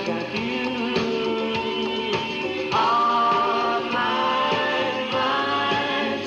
got you on my mind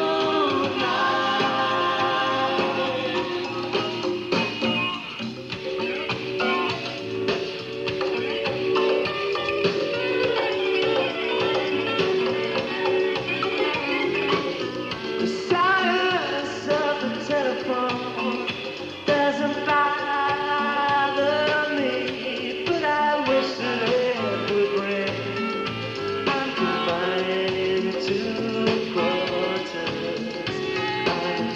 tonight. The silence of the telephone doesn't bother me, but I wish that it would ring. I'm confined to quarters. I'm in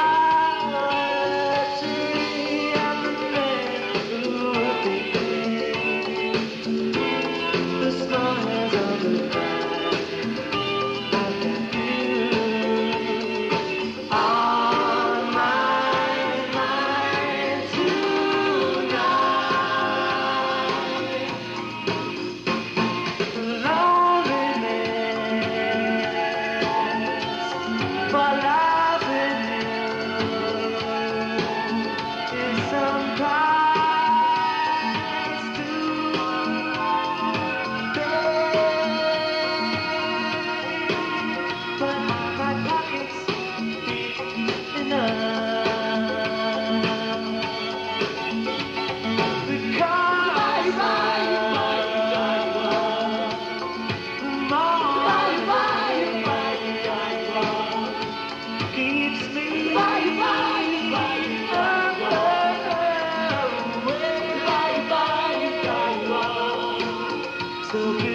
solitary. I'm the man who would be as long as I'm alive. I've got you on my mind tonight. Loneliness for loving you is some price to pay, but my pockets deep enough because keeps me away. So